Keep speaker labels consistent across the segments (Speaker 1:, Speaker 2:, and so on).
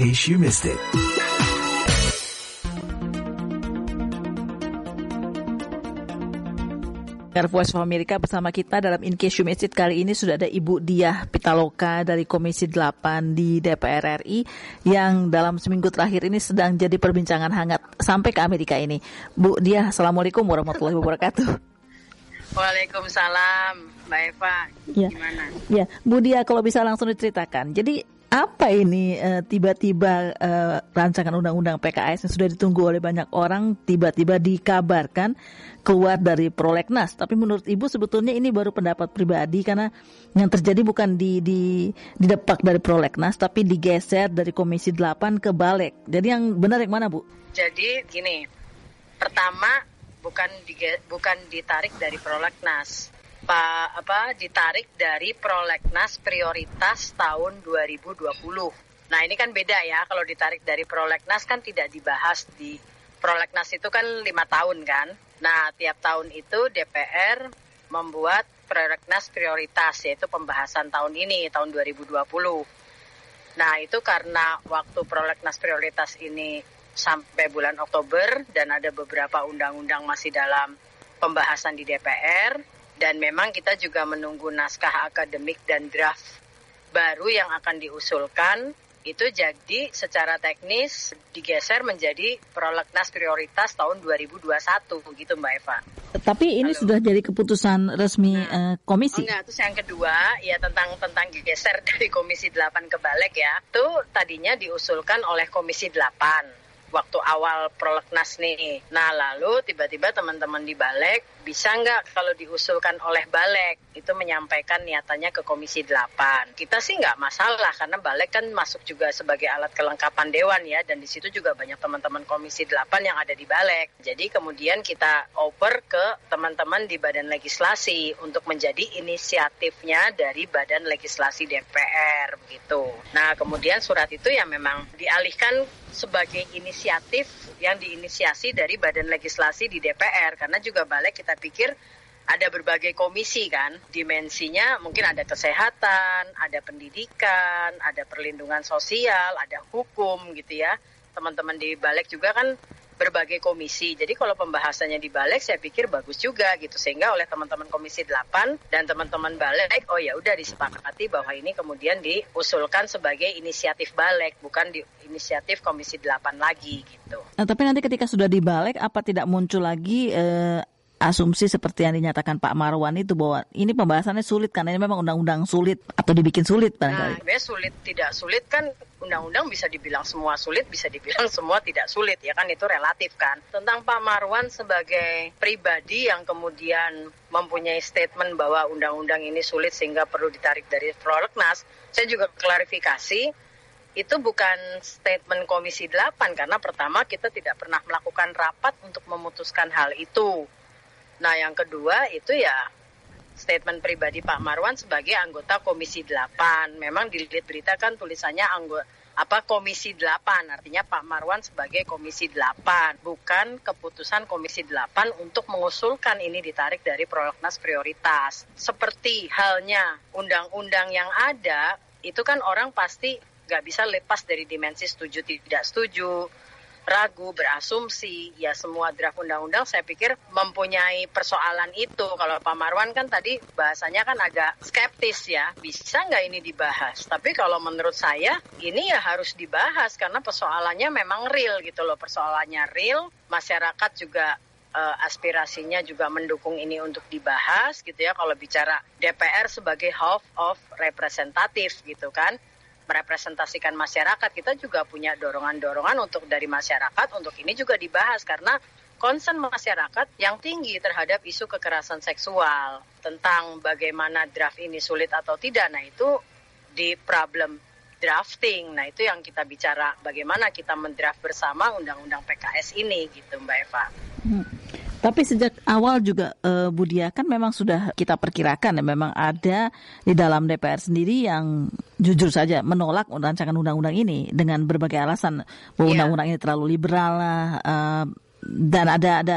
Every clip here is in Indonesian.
Speaker 1: case you missed it.
Speaker 2: Voice of America bersama kita dalam In Case You Missed It. Kali ini sudah ada Ibu Diah Pitaloka dari Komisi 8 di DPR RI yang dalam seminggu terakhir ini sedang jadi perbincangan hangat sampai ke Amerika ini. Bu Diah, Assalamualaikum warahmatullahi wabarakatuh.
Speaker 3: Waalaikumsalam, Mbak Eva. Gimana?
Speaker 2: Ya, Bu Diah, kalau bisa langsung diceritakan. Jadi apa ini tiba-tiba rancangan undang-undang PKS yang sudah ditunggu oleh banyak orang tiba-tiba dikabarkan keluar dari prolegnas. Tapi menurut Ibu sebetulnya ini baru pendapat pribadi karena yang terjadi bukan didepak dari prolegnas tapi digeser dari Komisi 8 ke Balek. Jadi yang benar yang mana, Bu?
Speaker 3: Jadi gini, pertama bukan ditarik dari prolegnas. Ditarik dari prolegnas prioritas tahun 2020. Nah ini kan beda ya, kalau ditarik dari prolegnas kan tidak dibahas di prolegnas itu kan 5 tahun kan. Nah tiap tahun itu DPR membuat prolegnas prioritas, yaitu pembahasan tahun ini, tahun 2020. Nah itu karena waktu prolegnas prioritas ini sampai bulan Oktober dan ada beberapa undang-undang masih dalam pembahasan di DPR. Dan memang kita juga menunggu naskah akademik dan draft baru yang akan diusulkan. Itu jadi secara teknis digeser menjadi prolegnas prioritas tahun 2021 gitu Mbak Eva.
Speaker 2: Tapi ini sudah jadi keputusan resmi komisi.
Speaker 3: Enggak, terus yang kedua ya tentang geser dari Komisi 8 ke Balek ya. Itu tadinya diusulkan oleh Komisi 8. Waktu awal prolegnas nih. Nah lalu tiba-tiba teman-teman di Balek bisa nggak kalau diusulkan oleh Balek itu menyampaikan niatannya ke Komisi 8. Kita sih nggak masalah karena Balek kan masuk juga sebagai alat kelengkapan Dewan ya, dan di situ juga banyak teman-teman Komisi 8 yang ada di Balek. Jadi kemudian kita oper ke teman-teman di Badan Legislasi untuk menjadi inisiatifnya dari Badan Legislasi DPR begitu. Nah kemudian surat itu ya memang dialihkan sebagai inisiatif yang diinisiasi dari Badan Legislasi di DPR, karena juga Balek kita pikir ada berbagai komisi kan, dimensinya mungkin ada kesehatan, ada pendidikan, ada perlindungan sosial, ada hukum gitu ya. Teman-teman di Balek juga kan berbagai komisi. Jadi kalau pembahasannya di Balek saya pikir bagus juga gitu, sehingga oleh teman-teman Komisi 8 dan teman-teman Balek oh ya udah disepakati bahwa ini kemudian diusulkan sebagai inisiatif Balek, bukan di inisiatif Komisi 8 lagi gitu.
Speaker 2: Nah, tapi nanti ketika sudah di Balek apa tidak muncul lagi asumsi seperti yang dinyatakan Pak Marwan itu bahwa ini pembahasannya sulit karena ini memang undang-undang sulit atau dibikin sulit barangkali?
Speaker 3: Nah, sulit tidak sulit kan undang-undang bisa dibilang semua sulit, bisa dibilang semua tidak sulit ya kan, itu relatif kan. Tentang Pak Marwan sebagai pribadi yang kemudian mempunyai statement bahwa undang-undang ini sulit sehingga perlu ditarik dari prolegnas, saya juga klarifikasi itu bukan statement Komisi 8 karena pertama kita tidak pernah melakukan rapat untuk memutuskan hal itu. Nah yang kedua itu ya statement pribadi Pak Marwan sebagai anggota Komisi 8. Memang dilihat berita kan tulisannya Komisi 8, artinya Pak Marwan sebagai Komisi 8. Bukan keputusan Komisi 8 untuk mengusulkan ini ditarik dari prolegnas prioritas. Seperti halnya undang-undang yang ada, itu kan orang pasti nggak bisa lepas dari dimensi setuju tidak setuju, ragu, berasumsi, ya semua draft undang-undang saya pikir mempunyai persoalan itu. Kalau Pak Marwan kan tadi bahasanya kan agak skeptis ya, bisa nggak ini dibahas? Tapi kalau menurut saya ini ya harus dibahas karena persoalannya memang real gitu loh, persoalannya real, masyarakat juga aspirasinya juga mendukung ini untuk dibahas gitu ya. Kalau bicara DPR sebagai half of representative gitu kan, merepresentasikan masyarakat, kita juga punya dorongan-dorongan untuk dari masyarakat untuk ini juga dibahas karena concern masyarakat yang tinggi terhadap isu kekerasan seksual, tentang bagaimana draft ini sulit atau tidak. Nah itu di problem drafting, nah itu yang kita bicara bagaimana kita mendraft bersama undang-undang PKS ini gitu Mbak Eva.
Speaker 2: Tapi sejak awal juga Bu Diah kan memang sudah kita perkirakan ya memang ada di dalam DPR sendiri yang jujur saja menolak rancangan undang-undang ini dengan berbagai alasan bahwa undang-undang ini terlalu liberal lah, dan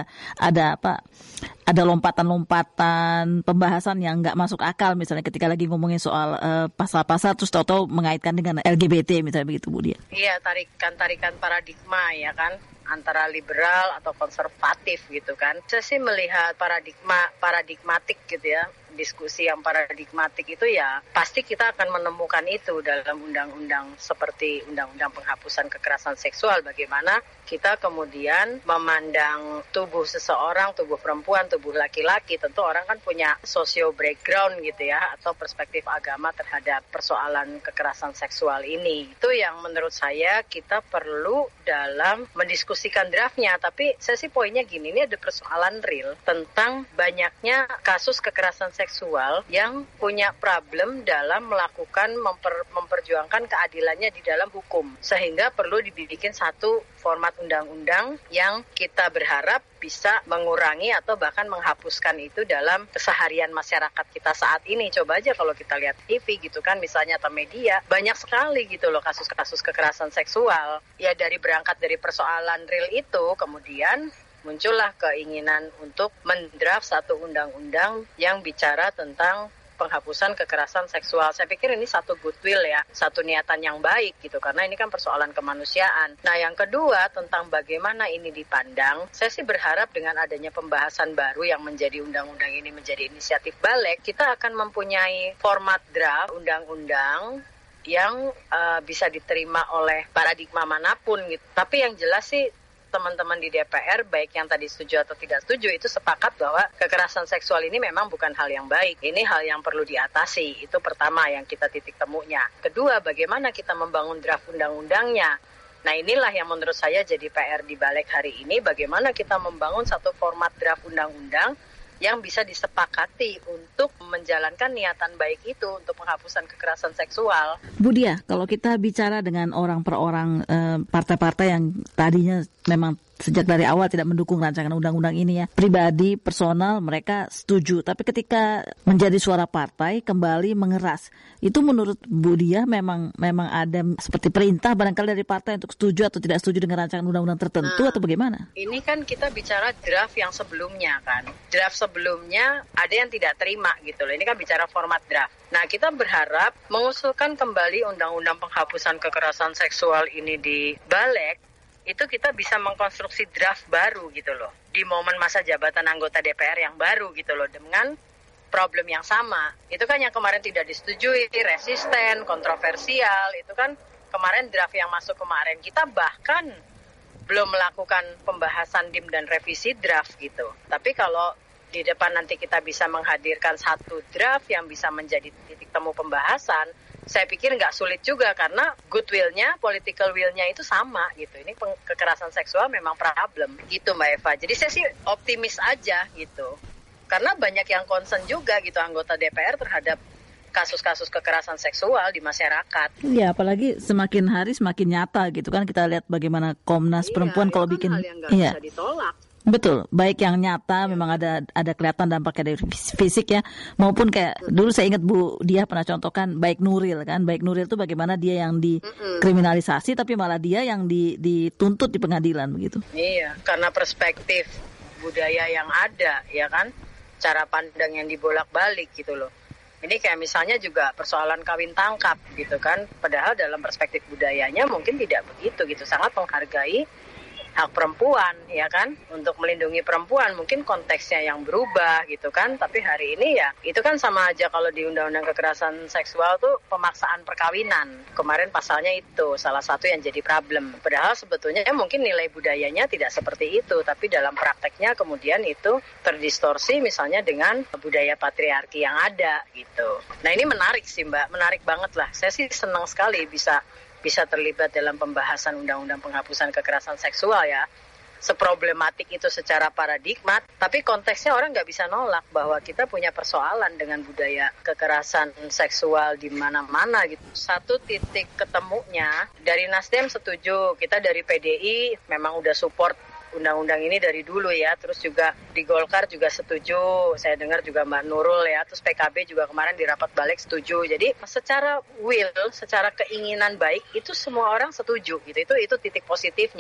Speaker 2: ada apa? Ada lompatan-lompatan pembahasan yang nggak masuk akal, misalnya ketika lagi ngomongin soal pasal-pasal terus tahu-tahu mengaitkan dengan LGBT misalnya begitu, Bu Dia.
Speaker 3: Iya, tarikan paradigma ya kan, antara liberal atau konservatif gitu kan. Saya sih melihat paradigmatik gitu ya. Diskusi yang paradigmatik itu ya pasti kita akan menemukan itu dalam undang-undang seperti undang-undang penghapusan kekerasan seksual. Bagaimana kita kemudian memandang tubuh seseorang, tubuh perempuan, tubuh laki-laki. Tentu orang kan punya socio background gitu ya, atau perspektif agama terhadap persoalan kekerasan seksual ini. Itu yang menurut saya kita perlu dalam mendiskusikan draftnya. Tapi saya sih poinnya gini, ini ada persoalan real tentang banyaknya kasus kekerasan seksual yang punya problem dalam melakukan memperjuangkan keadilannya di dalam hukum, sehingga perlu dibikin satu format undang-undang yang kita berharap bisa mengurangi atau bahkan menghapuskan itu dalam keseharian masyarakat kita saat ini. Coba aja kalau kita lihat TV gitu kan, misalnya atau media, banyak sekali gitu loh kasus-kasus kekerasan seksual. Ya berangkat dari persoalan real itu, kemudian muncullah keinginan untuk mendraft satu undang-undang yang bicara tentang penghapusan kekerasan seksual. Saya pikir ini satu goodwill ya, satu niatan yang baik gitu, karena ini kan persoalan kemanusiaan. Nah, yang kedua tentang bagaimana ini dipandang, saya sih berharap dengan adanya pembahasan baru yang menjadi undang-undang ini menjadi inisiatif balik, kita akan mempunyai format draft undang-undang yang bisa diterima oleh paradigma manapun gitu. Tapi yang jelas sih teman-teman di DPR, baik yang tadi setuju atau tidak setuju, itu sepakat bahwa kekerasan seksual ini memang bukan hal yang baik. Ini hal yang perlu diatasi. Itu pertama yang kita titik temunya. Kedua, bagaimana kita membangun draft undang-undangnya. Nah, inilah yang menurut saya jadi PR di balik hari ini. Bagaimana kita membangun satu format draft undang-undang yang bisa disepakati untuk menjalankan niatan baik itu untuk penghapusan kekerasan seksual.
Speaker 2: Bu Dia, kalau kita bicara dengan orang per orang, partai-partai yang tadinya memang sejak dari awal tidak mendukung rancangan undang-undang ini ya, pribadi, personal, mereka setuju. Tapi ketika menjadi suara partai kembali mengeras, itu menurut Bu Dia memang ada seperti perintah barangkali dari partai untuk setuju atau tidak setuju dengan rancangan undang-undang tertentu atau bagaimana?
Speaker 3: Ini kan kita bicara draft yang sebelumnya kan. Draft sebelumnya ada yang tidak terima gitu loh. Ini kan bicara format draft. Nah, kita berharap mengusulkan kembali undang-undang penghapusan kekerasan seksual ini di balik, itu kita bisa mengkonstruksi draft baru gitu loh, di momen masa jabatan anggota DPR yang baru gitu loh, dengan problem yang sama. Itu kan yang kemarin tidak disetujui, resisten, kontroversial, itu kan kemarin draft yang masuk kemarin. Kita bahkan belum melakukan pembahasan DIM dan revisi draft gitu. Tapi kalau di depan nanti kita bisa menghadirkan satu draft yang bisa menjadi titik temu pembahasan, saya pikir nggak sulit juga, karena goodwill-nya, political will-nya itu sama gitu. Ini kekerasan seksual memang problem gitu Mbak Eva. Jadi saya sih optimis aja gitu. Karena banyak yang concern juga gitu anggota DPR terhadap kasus-kasus kekerasan seksual di masyarakat.
Speaker 2: Iya, apalagi semakin hari semakin nyata gitu kan. Kita lihat bagaimana Komnas Perempuan kalau
Speaker 3: kan
Speaker 2: bikin,
Speaker 3: hal yang nggak bisa ditolak.
Speaker 2: Betul, baik yang nyata memang ada kelihatan dampaknya dari fisik ya, maupun kayak dulu saya ingat Bu Dia pernah contohkan baik Nuril kan, baik Nuril itu bagaimana dia yang dikriminalisasi tapi malah dia yang dituntut di pengadilan begitu.
Speaker 3: Iya, karena perspektif budaya yang ada ya kan, cara pandang yang dibolak-balik gitu loh. Ini kayak misalnya juga persoalan kawin tangkap gitu kan, padahal dalam perspektif budayanya mungkin tidak begitu gitu, sangat menghargai hak perempuan ya kan, untuk melindungi perempuan. Mungkin konteksnya yang berubah gitu kan, tapi hari ini ya itu kan sama aja kalau di undang-undang kekerasan seksual tuh pemaksaan perkawinan. Kemarin pasalnya itu salah satu yang jadi problem, padahal sebetulnya mungkin nilai budayanya tidak seperti itu, tapi dalam prakteknya kemudian itu terdistorsi misalnya dengan budaya patriarki yang ada gitu. Nah, ini menarik sih Mbak, menarik banget lah. Saya sih senang sekali bisa terlibat dalam pembahasan undang-undang penghapusan kekerasan seksual ya. Seproblematik itu secara paradigma, tapi konteksnya orang nggak bisa nolak bahwa kita punya persoalan dengan budaya kekerasan seksual di mana-mana gitu. Satu titik ketemunya, dari Nasdem setuju, kita dari PDI memang udah support undang-undang ini dari dulu ya, terus juga di Golkar juga setuju, saya dengar juga Mbak Nurul ya, terus PKB juga kemarin di rapat balik setuju. Jadi secara will, secara keinginan baik itu semua orang setuju gitu, itu titik positifnya.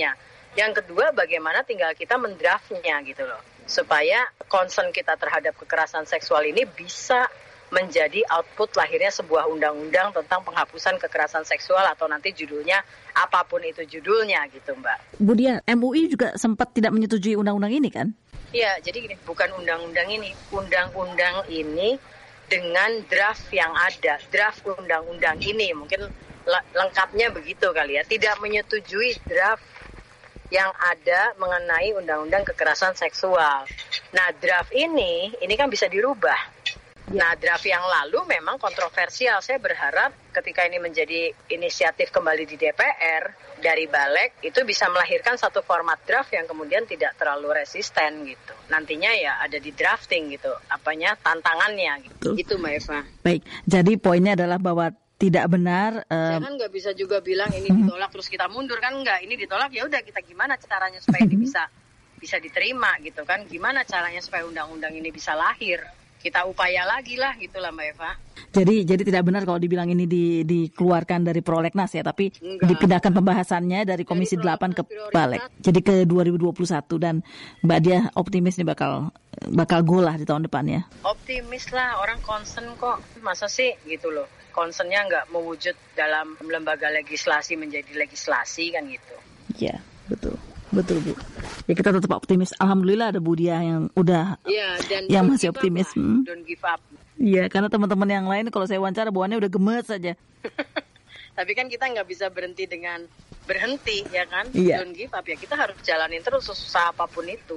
Speaker 3: Yang kedua, bagaimana tinggal kita mendraftnya gitu loh, supaya concern kita terhadap kekerasan seksual ini bisa menjadi output lahirnya sebuah undang-undang tentang penghapusan kekerasan seksual, atau nanti judulnya apapun itu judulnya gitu, Mbak.
Speaker 2: Bu Diah, MUI juga sempat tidak menyetujui undang-undang ini kan?
Speaker 3: Iya, jadi gini, bukan undang-undang ini. Undang-undang ini dengan draft yang ada, draft undang-undang ini, mungkin lengkapnya begitu kali ya, tidak menyetujui draft yang ada mengenai undang-undang kekerasan seksual. Nah, draft ini kan bisa dirubah. Nah, draft yang lalu memang kontroversial. Saya berharap ketika ini menjadi inisiatif kembali di DPR dari Balik, itu bisa melahirkan satu format draft yang kemudian tidak terlalu resisten gitu. Nantinya ya ada di drafting gitu, tantangannya gitu. Itu Mbak Eva.
Speaker 2: Baik, jadi poinnya adalah bahwa tidak benar.
Speaker 3: Saya kan nggak bisa juga bilang ini ditolak terus kita mundur, kan nggak. Ini ditolak ya udah, kita gimana caranya supaya ini bisa diterima gitu kan? Gimana caranya supaya undang-undang ini bisa lahir? Kita upaya lagi lah gitulah Mbak Eva.
Speaker 2: Jadi tidak benar kalau dibilang ini dikeluarkan dari prolegnas ya, tapi dipindahkan pembahasannya dari Komisi 8 ke Balik. Jadi ke 2021, dan Mbak Diah optimis nih bakal goal lah di tahun depan ya.
Speaker 3: Optimis lah, orang concern kok. Masa sih gitu loh. Concernnya nggak mewujud dalam lembaga legislasi menjadi legislasi kan gitu.
Speaker 2: Iya, betul Bu. Ya kita tetap optimis. Alhamdulillah ada Bu Diah yang udah yang masih optimis.
Speaker 3: Don't give up.
Speaker 2: Iya, karena teman-teman yang lain kalau saya wawancara bawaannya udah gemes saja.
Speaker 3: Tapi kan kita nggak bisa berhenti dengan berhenti ya kan?
Speaker 2: Iya.
Speaker 3: Don't give up ya, kita harus jalanin terus susah apapun itu.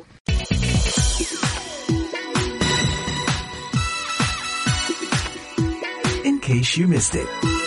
Speaker 1: In case you missed it.